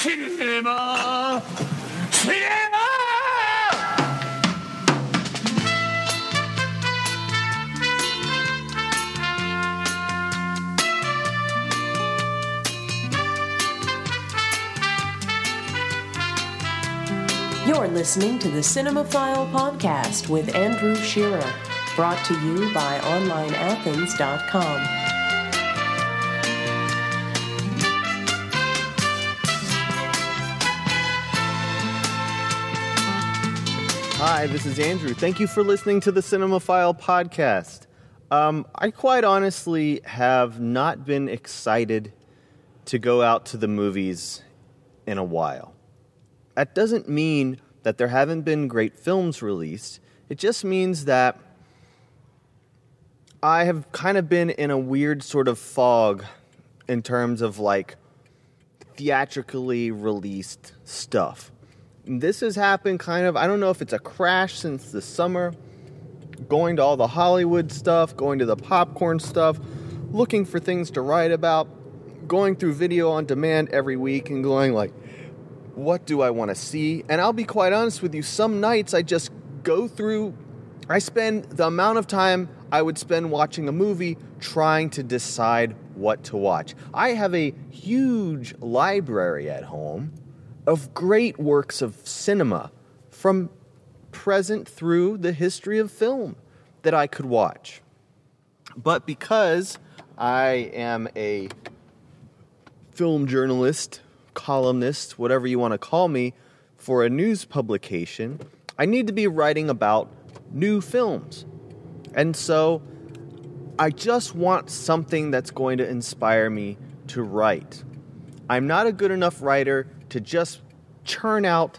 Cinema! Cinema! You're listening to the Cinemaphile Podcast with Andrew Shearer, brought to you by OnlineAthens.com. Hi, this is Andrew. Thank you for listening to the Cinemaphile Podcast. I quite honestly have not been excited to go out to the movies in a while. That doesn't mean that there haven't been great films released. It just means that I have kind of been in a weird sort of fog in terms of like theatrically released stuff. This has happened kind of, I don't know if it's a crash since the summer, going to all the Hollywood stuff, going to the popcorn stuff, looking for things to write about, going through video on demand every week and going like, what do I want to see? And I'll be quite honest with you, some nights I just go through, I spend the amount of time I would spend watching a movie trying to decide what to watch. I have a huge library at home of great works of cinema from present through the history of film that I could watch. But because I am a film journalist, columnist, whatever you want to call me, for a news publication, I need to be writing about new films. And so I just want something that's going to inspire me to write. I'm not a good enough writer to just churn out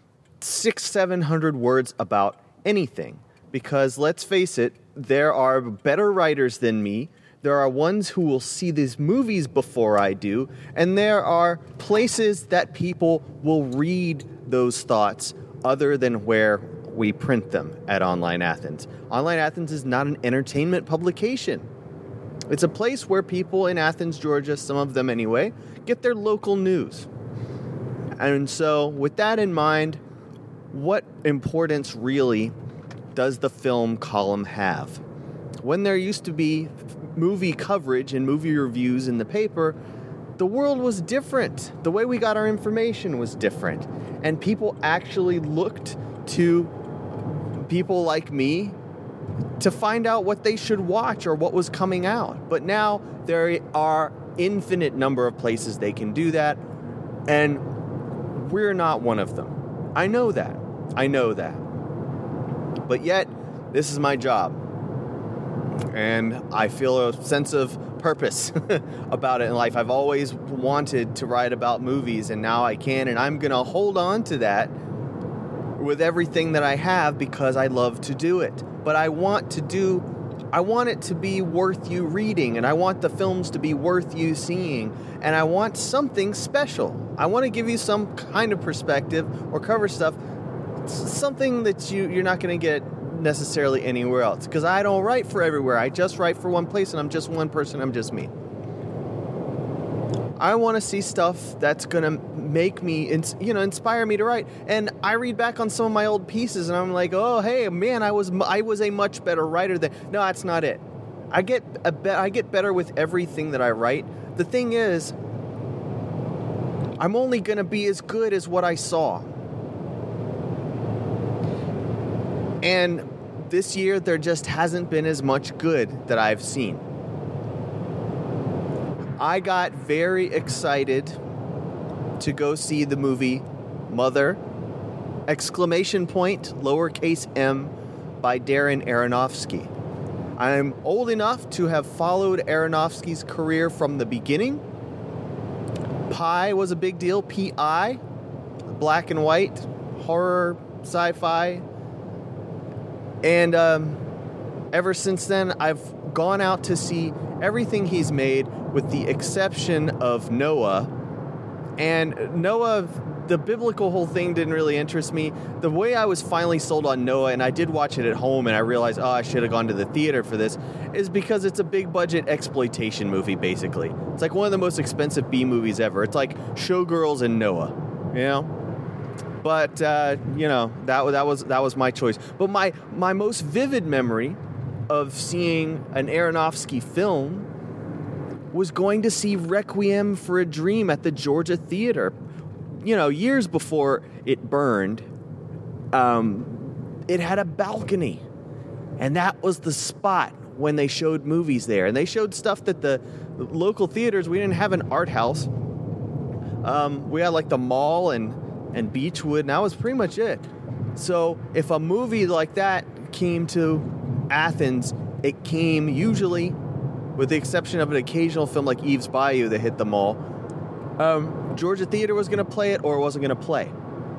600-700 words about anything. Because let's face it, there are better writers than me. There are ones who will see these movies before I do, and there are places that people will read those thoughts other than where we print them at Online Athens. Online Athens is not an entertainment publication. It's a place where people in Athens, Georgia, some of them anyway, get their local news. And so, with that in mind, what importance really does the film column have? When there used to be movie coverage and movie reviews in the paper, the world was different. The way we got our information was different. And people actually looked to people like me to find out what they should watch or what was coming out. But now there are infinite number of places they can do that, and we're not one of them. I know that. But yet, this is my job. And I feel a sense of purpose about it in life. I've always wanted to write about movies, and now I can, and I'm going to hold on to that with everything that I have because I love to do it. But I want it to be worth you reading, and I want the films to be worth you seeing, and I want something special. I want to give you some kind of perspective or cover stuff, something that you're not going to get necessarily anywhere else, because I don't write for everywhere. I just write for one place, and I'm just one person. I'm just me. I want to see stuff that's going to make me, inspire me to write. And I read back on some of my old pieces, and I'm like, oh, hey, man, I was a much better writer than. No, that's not it. I get better with everything that I write. The thing is, I'm only going to be as good as what I saw. And this year, there just hasn't been as much good that I've seen. I got very excited to go see the movie Mother, ! lowercase m, by Darren Aronofsky. I'm old enough to have followed Aronofsky's career from the beginning. Pi was a big deal, P.I., black and white, horror, sci-fi. And ever since then, I've gone out to see everything he's made with the exception of Noah And Noah, the biblical whole thing didn't really interest me. The way I was finally sold on Noah, and I did watch it at home, and I realized, I should have gone to the theater for this, is because it's a big budget exploitation movie, basically. It's like one of the most expensive B movies ever. It's like Showgirls and Noah, you know? But, that was my choice. But my most vivid memory of seeing an Aronofsky film was going to see Requiem for a Dream at the Georgia Theater. Years before it burned, it had a balcony. And that was the spot when they showed movies there. And they showed stuff that the local theaters, we didn't have an art house. We had like the mall and Beechwood, and that was pretty much it. So if a movie like that came to Athens, it came usually, with the exception of an occasional film like Eve's Bayou that hit the mall, Georgia Theater was going to play it or it wasn't going to play.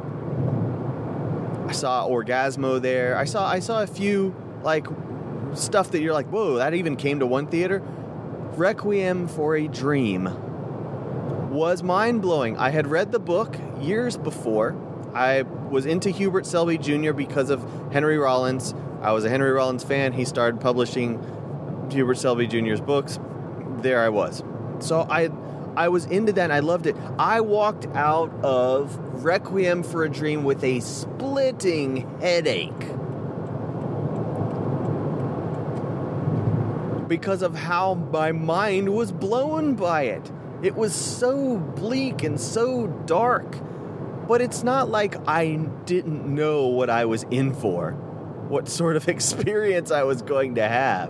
I saw Orgasmo there. I saw a few like stuff that you're like, whoa, that even came to one theater. Requiem for a Dream was mind-blowing. I had read the book years before. I was into Hubert Selby Jr. because of Henry Rollins. I was a Henry Rollins fan. He started publishing Hubert Selby Jr.'s books. There I was. So I was into that and I loved it. I walked out of Requiem for a Dream with a splitting headache because of how my mind was blown by it. It was so bleak and so dark. But it's not like I didn't know what I was in for, what sort of experience I was going to have.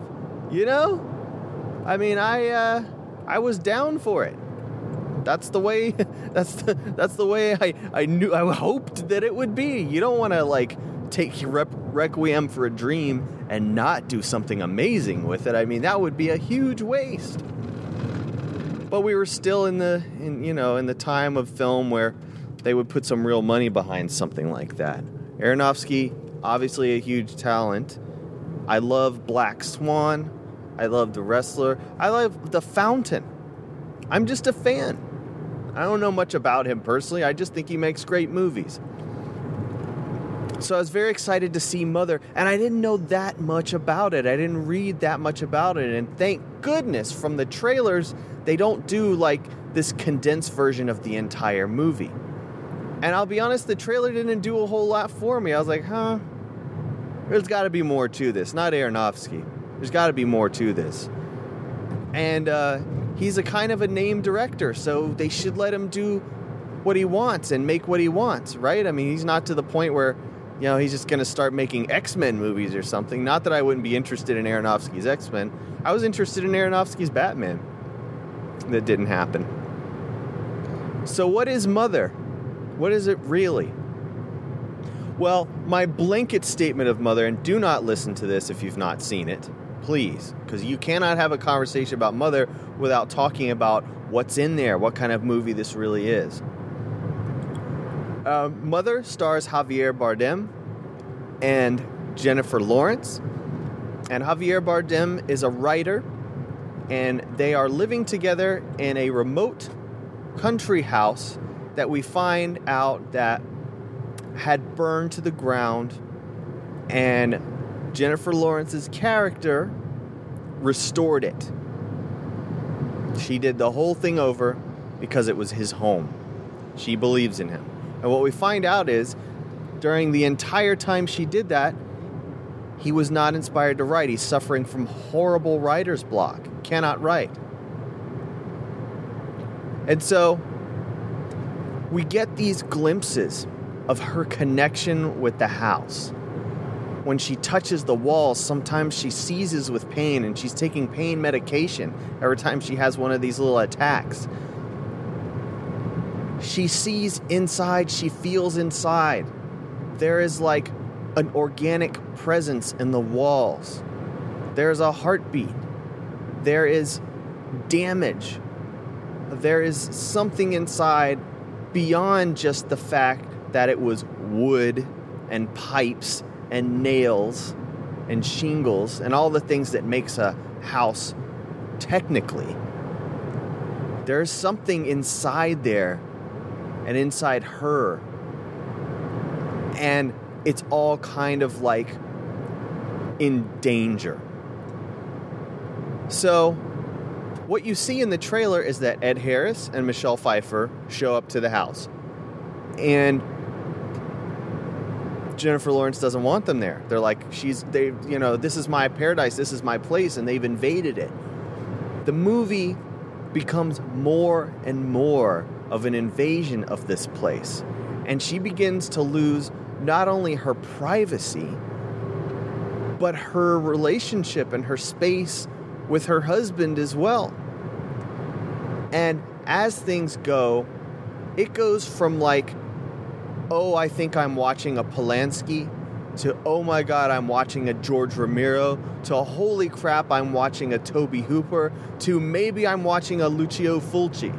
I mean, I was down for it. That's the way. That's the way I hoped that it would be. You don't want to like take Requiem for a Dream and not do something amazing with it. I mean, that would be a huge waste. But we were still in the time of film where they would put some real money behind something like that. Aronofsky, obviously a huge talent. I love Black Swan. I love The Wrestler. I love The Fountain. I'm just a fan. I don't know much about him personally. I just think he makes great movies. So I was very excited to see Mother, and I didn't know that much about it. I didn't read that much about it, and thank goodness from the trailers, they don't do like this condensed version of the entire movie. And I'll be honest, the trailer didn't do a whole lot for me. I was like, there's got to be more to this. Not Aronofsky. There's got to be more to this. And he's a kind of a named director, so they should let him do what he wants and make what he wants, right? I mean, he's not to the point where, he's just going to start making X-Men movies or something. Not that I wouldn't be interested in Aronofsky's X-Men. I was interested in Aronofsky's Batman. That didn't happen. So what is Mother? What is it really? Well, my blanket statement of Mother, and do not listen to this if you've not seen it, please, because you cannot have a conversation about Mother without talking about what's in there, what kind of movie this really is. Mother stars Javier Bardem and Jennifer Lawrence, and Javier Bardem is a writer, and they are living together in a remote country house that we find out that had burned to the ground, and Jennifer Lawrence's character restored it. She did the whole thing over because it was his home. She believes in him. And what we find out is, during the entire time she did that, he was not inspired to write. He's suffering from horrible writer's block. Cannot write. And so we get these glimpses of her connection with the house. When she touches the walls, sometimes she seizes with pain, and she's taking pain medication every time she has one of these little attacks. She sees inside, she feels inside. There is like an organic presence in the walls. There's a heartbeat. There is damage. There is something inside beyond just the fact that it was wood and pipes and nails and shingles and all the things that makes a house technically. There's something inside there and inside her. And it's all kind of like in danger. So what you see in the trailer is that Ed Harris and Michelle Pfeiffer show up to the house. And Jennifer Lawrence doesn't want them there. They're like, this is my paradise, this is my place, and they've invaded it. The movie becomes more and more of an invasion of this place. And she begins to lose not only her privacy, but her relationship and her space with her husband as well. And as things go, it goes from like, oh, I think I'm watching a Polanski, to, oh my God, I'm watching a George Romero, to, holy crap, I'm watching a Tobe Hooper, to maybe I'm watching a Lucio Fulci.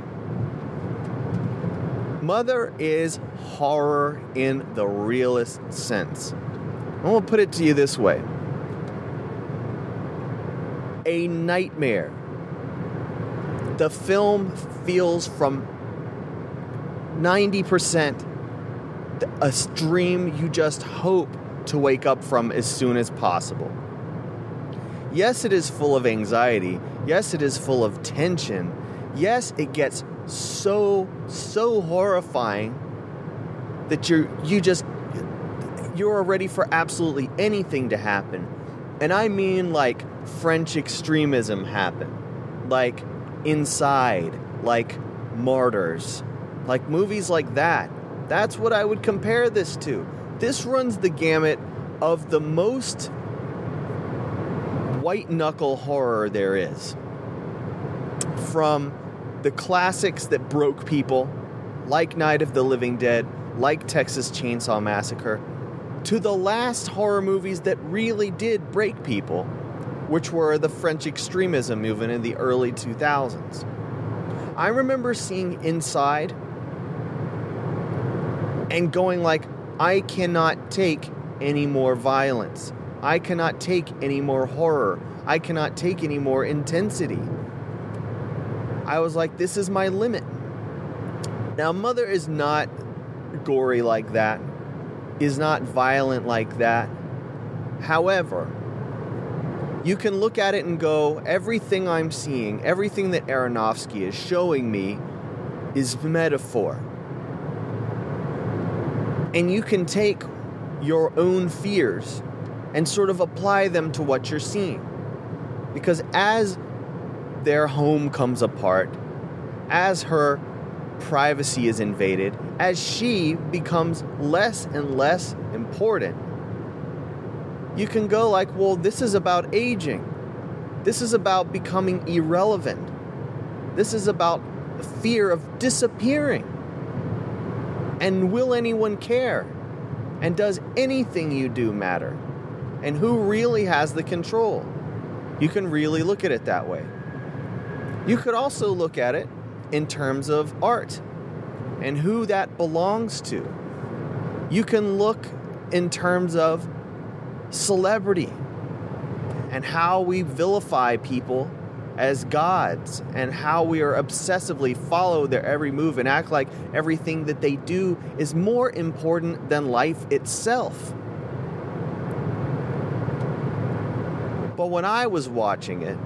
Mother is horror in the realest sense. I'm going to put it to you this way. A nightmare. The film feels from 90% a dream you just hope to wake up from as soon as possible. Yes, it is full of anxiety. Yes, it is full of tension. Yes, it gets so horrifying that you're ready for absolutely anything to happen. And I mean like French extremism happen. Like Inside, like Martyrs, like movies like that. That's what I would compare this to. This runs the gamut of the most white-knuckle horror there is. From the classics that broke people, like Night of the Living Dead, like Texas Chainsaw Massacre, to the last horror movies that really did break people, which were the French extremism movement in the early 2000s. I remember seeing Inside and going like, I cannot take any more violence. I cannot take any more horror. I cannot take any more intensity. I was like, this is my limit. Now, Mother is not gory like that, is not violent like that. However, you can look at it and go, everything I'm seeing, everything that Aronofsky is showing me is metaphor. And you can take your own fears and sort of apply them to what you're seeing. Because as their home comes apart, as her privacy is invaded, as she becomes less and less important, you can go like, well, this is about aging. This is about becoming irrelevant. This is about fear of disappearing. And will anyone care? And does anything you do matter? And who really has the control? You can really look at it that way. You could also look at it in terms of art and who that belongs to. You can look in terms of celebrity and how we vilify people as gods and how we are obsessively follow their every move and act like everything that they do is more important than life itself. But when I was watching it,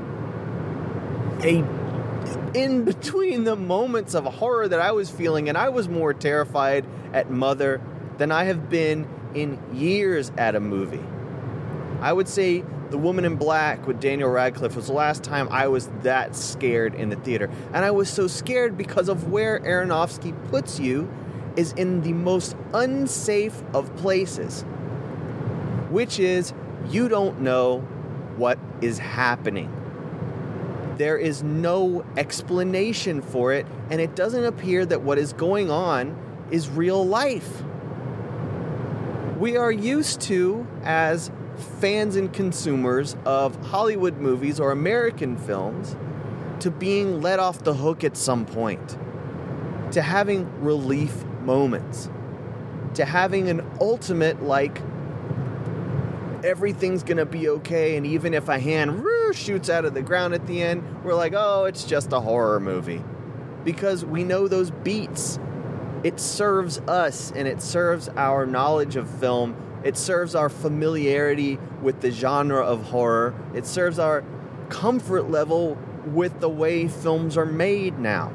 in between the moments of horror that I was feeling, and I was more terrified at Mother than I have been in years at a movie. I would say The Woman in Black with Daniel Radcliffe was the last time I was that scared in the theater. And I was so scared because of where Aronofsky puts you is in the most unsafe of places, which is you don't know what is happening. There is no explanation for it, and it doesn't appear that what is going on is real life. We are used to, as fans and consumers of Hollywood movies or American films, to being let off the hook at some point, to having relief moments, to having an ultimate, like, everything's gonna be okay, and even if a hand shoots out of the ground at the end, we're like, oh, it's just a horror movie. Because we know those beats. it serves us and it serves our knowledge of film. It serves our familiarity with the genre of horror. It serves our comfort level with the way films are made now.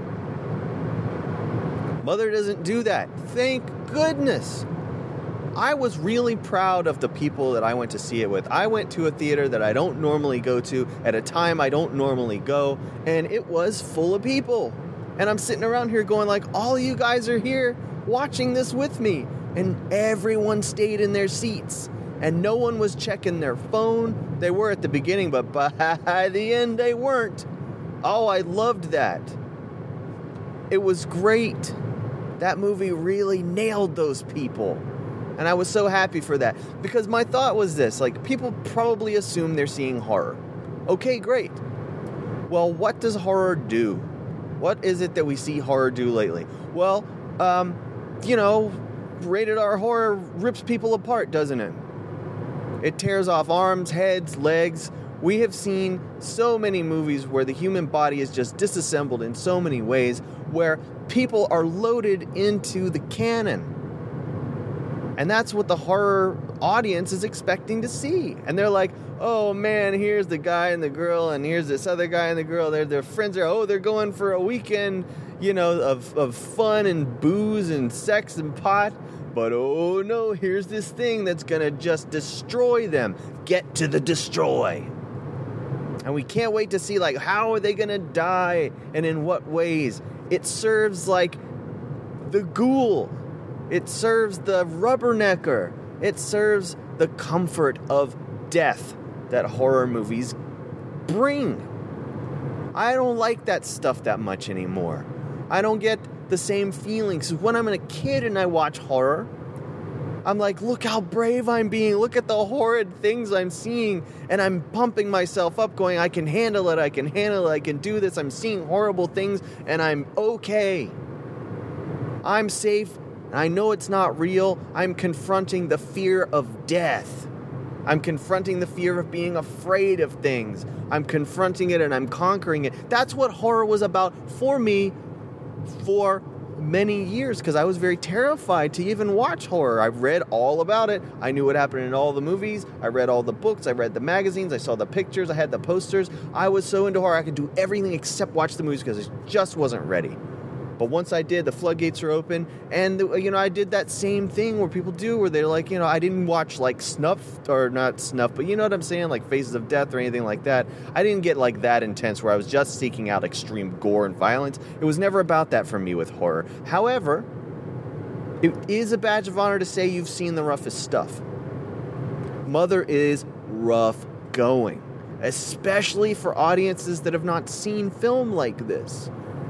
Mother doesn't do that. Thank goodness. I was really proud of the people that I went to see it with. I went to a theater that I don't normally go to at a time I don't normally go, and it was full of people. And I'm sitting around here going like, all of you guys are here watching this with me. And everyone stayed in their seats. And no one was checking their phone. They were at the beginning, but by the end they weren't. Oh, I loved that. It was great. That movie really nailed those people. And I was so happy for that. Because my thought was this, like, people probably assume they're seeing horror. Okay, great. Well, what does horror do? What is it that we see horror do lately? Well, rated R horror rips people apart, doesn't it? It tears off arms, heads, legs. We have seen so many movies where the human body is just disassembled in so many ways, where people are loaded into the canon. And that's what the horror audience is expecting to see. And they're like, oh man, here's the guy and the girl, and here's this other guy and the girl. They're friends. They're going for a weekend, of fun and booze and sex and pot. But oh no, here's this thing that's gonna just destroy them. Get to the destroy. And we can't wait to see, like, how are they gonna die and in what ways? It serves like the ghoul. It serves the rubbernecker. It serves the comfort of death that horror movies bring. I don't like that stuff that much anymore. I don't get the same feelings. When I'm a kid and I watch horror, I'm like, look how brave I'm being. Look at the horrid things I'm seeing. And I'm pumping myself up going, I can handle it. I can handle it. I can do this. I'm seeing horrible things and I'm okay. I'm safe. I know it's not real. I'm confronting the fear of death. I'm confronting the fear of being afraid of things. I'm confronting it and I'm conquering it. That's what horror was about for me for many years, because I was very terrified to even watch horror. I read all about it. I knew what happened in all the movies. I read all the books. I read the magazines. I saw the pictures. I had the posters. I was so into horror I could do everything except watch the movies because I just wasn't ready. But once I did, the floodgates were open, and I did that same thing where people do, where they're like, I didn't watch like Snuff, or not Snuff, but you know what I'm saying, like Faces of Death or anything like that. I didn't get like that intense where I was just seeking out extreme gore and violence. It was never about that for me with horror. However, it is a badge of honor to say you've seen the roughest stuff. Mother is rough going, especially for audiences that have not seen film like this.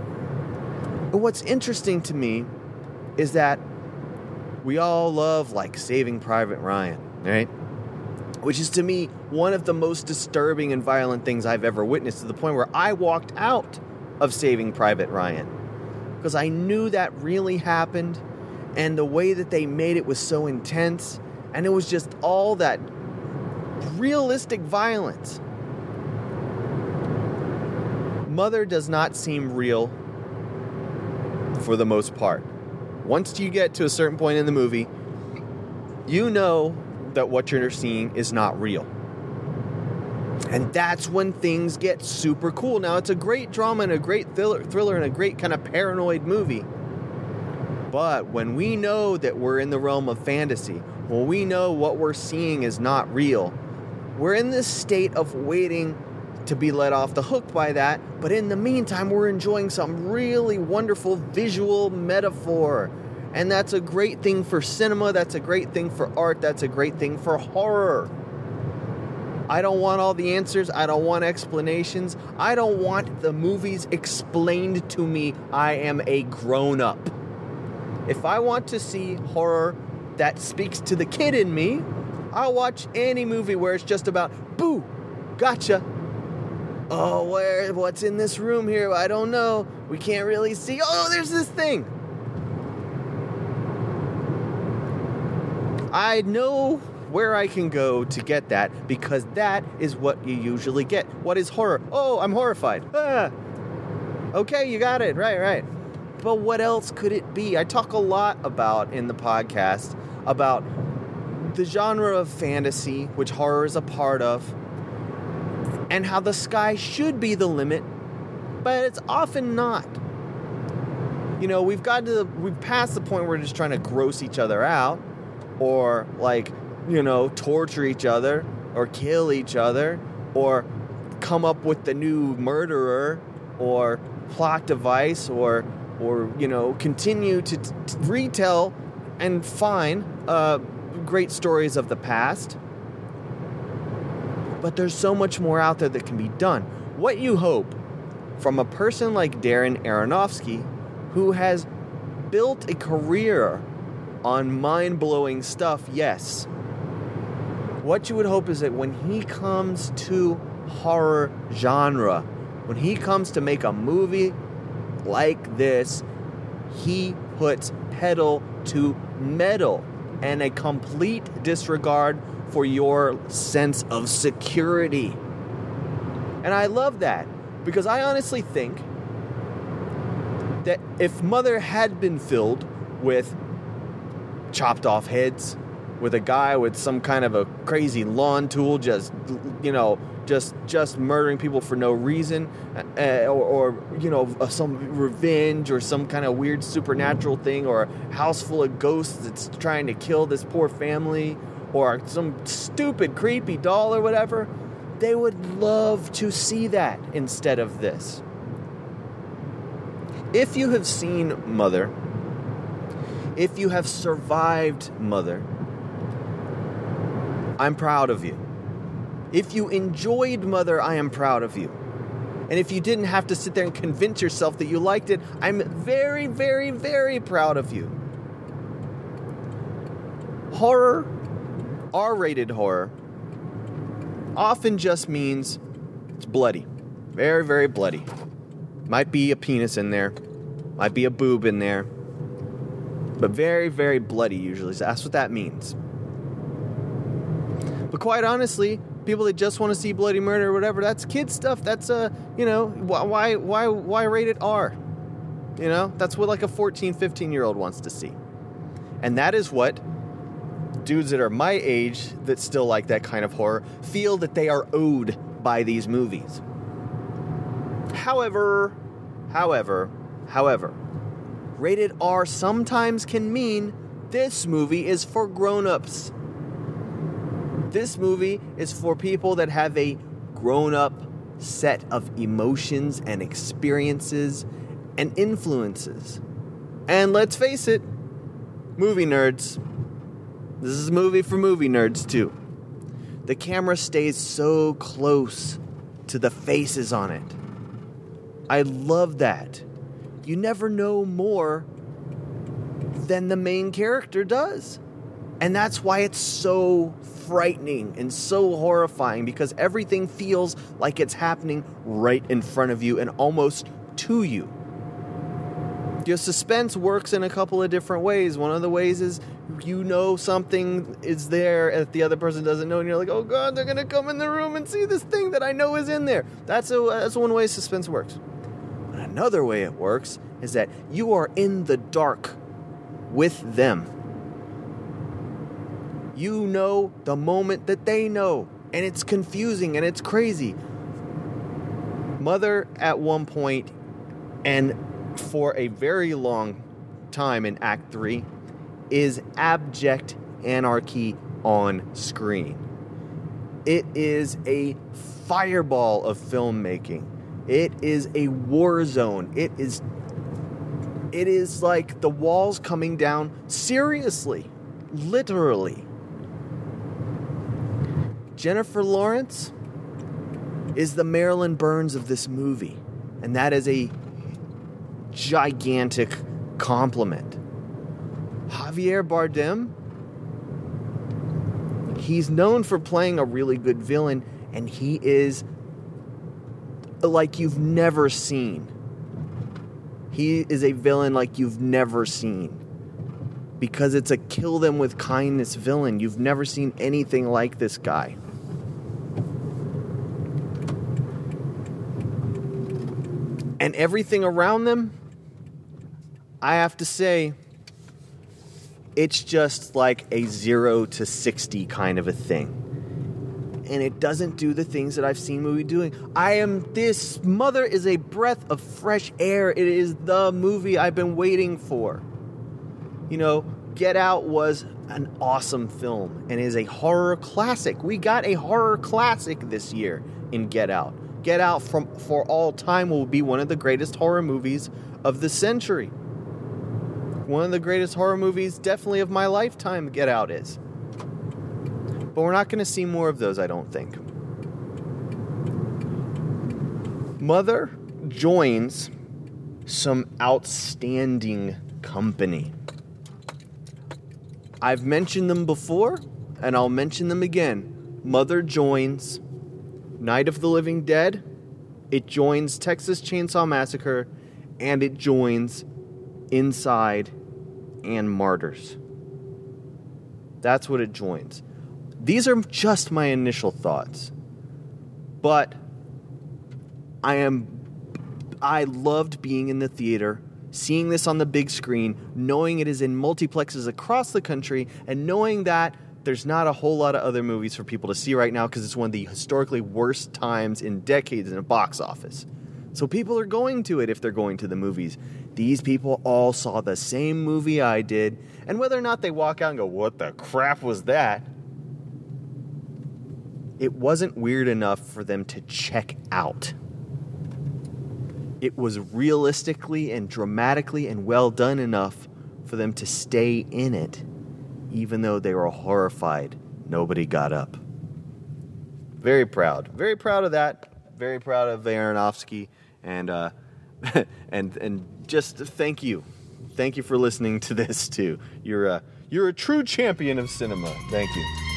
But what's interesting to me is that we all love, like, Saving Private Ryan, right? Which is, to me, one of the most disturbing and violent things I've ever witnessed, to the point where I walked out of Saving Private Ryan because I knew that really happened, and the way that they made it was so intense, and it was just all that realistic violence. Mother does not seem real for the most part. Once you get to a certain point in the movie, you know that what you're seeing is not real. And that's when things get super cool. Now, it's a great drama and a great thriller and a great kind of paranoid movie. But when we know that we're in the realm of fantasy, when we know what we're seeing is not real, we're in this state of waiting to be let off the hook by that, but in the meantime, we're enjoying some really wonderful visual metaphor. And that's a great thing for cinema, that's a great thing for art, that's a great thing for horror. I don't want all the answers, I don't want explanations, I don't want the movies explained to me. I am a grown-up. If I want to see horror that speaks to the kid in me, I'll watch any movie where it's just about, boo, gotcha. Oh, what's in this room here? I don't know. We can't really see. Oh, there's this thing. I know where I can go to get that, because that is what you usually get. What is horror? Oh, I'm horrified. Ah. Okay, you got it. Right. But what else could it be? I talk a lot about in the podcast about the genre of fantasy, which horror is a part of, and how the sky should be the limit, but it's often not. You know, we've passed the point where we're just trying to gross each other out, or torture each other, or kill each other, or come up with the new murderer, or plot device, or continue to retell and find great stories of the past. But there's so much more out there that can be done. What you hope from a person like Darren Aronofsky, who has built a career on mind-blowing stuff, yes. What you would hope is that when he comes to horror genre, when he comes to make a movie like this, he puts pedal to metal and a complete disregard for your sense of security. And I love that, because I honestly think that if Mother had been filled with chopped off heads, with a guy with some kind of a crazy lawn tool just murdering people for no reason, or some revenge, or some kind of weird supernatural thing, or a house full of ghosts that's trying to kill this poor family, or some stupid creepy doll or whatever, they would love to see that instead of this. If you have seen Mother, if you have survived Mother, I'm proud of you. If you enjoyed Mother, I am proud of you. And if you didn't have to sit there and convince yourself that you liked it, I'm very, very, very proud of you. Horror, R-rated horror, often just means it's bloody. Very, very bloody. Might be a penis in there. Might be a boob in there. But very, very bloody usually. So that's what that means. But quite honestly, people that just want to see bloody murder or whatever, that's kid stuff. That's why rated R? That's what like a 14, 15-year-old wants to see. And that is what dudes that are my age that still like that kind of horror feel that they are owed by these movies. However, rated R sometimes can mean this movie is for grown-ups. This movie is for people that have a grown-up set of emotions and experiences and influences. And let's face it, movie nerds. This is a movie for movie nerds too. The camera stays so close to the faces on it. I love that. You never know more than the main character does. And that's why it's so frightening and so horrifying, because everything feels like it's happening right in front of you and almost to you. Your suspense works in a couple of different ways. One of the ways is something is there that the other person doesn't know, and you're like, oh God, they're going to come in the room and see this thing that I know is in there. That's one way suspense works. But another way it works is that you are in the dark with them. You know the moment that they know, and it's confusing and it's crazy. Mother, at one point, and for a very long time in Act 3, is abject anarchy on screen. It is a fireball of filmmaking. It is a war zone. It is like the walls coming down seriously, literally. Jennifer Lawrence is the Marilyn Burns of this movie, and that is a gigantic compliment. Javier Bardem, he's known for playing a really good villain, and he is like you've never seen. He is a villain like you've never seen, because it's a kill them with kindness villain. You've never seen anything like this guy. And everything around them, I have to say, it's just like a 0 to 60 kind of a thing. And it doesn't do the things that I've seen movie doing. This Mother is a breath of fresh air. It is the movie I've been waiting for. You know, Get Out was an awesome film and is a horror classic. We got a horror classic this year in Get Out. Get Out for all time will be one of the greatest horror movies of the century. One of the greatest horror movies definitely of my lifetime, Get Out is. But we're not going to see more of those, I don't think. Mother joins some outstanding company. I've mentioned them before, and I'll mention them again. Mother joins Night of the Living Dead, it joins Texas Chainsaw Massacre, and it joins Inside and Martyrs. That's what it joins. These are just my initial thoughts. But I loved being in the theater, seeing this on the big screen, knowing it is in multiplexes across the country, and knowing that there's not a whole lot of other movies for people to see right now because it's one of the historically worst times in decades in the box office. So people are going to it if they're going to the movies. These people all saw the same movie I did, and whether or not they walk out and go, "What the crap was that?" it wasn't weird enough for them to check out. It was realistically and dramatically and well done enough for them to stay in it, even though they were horrified nobody got up. Very proud. Very proud of that. Very proud of Aronofsky. And and just thank you. Thank you for listening to this too. You're a true champion of cinema. Thank you.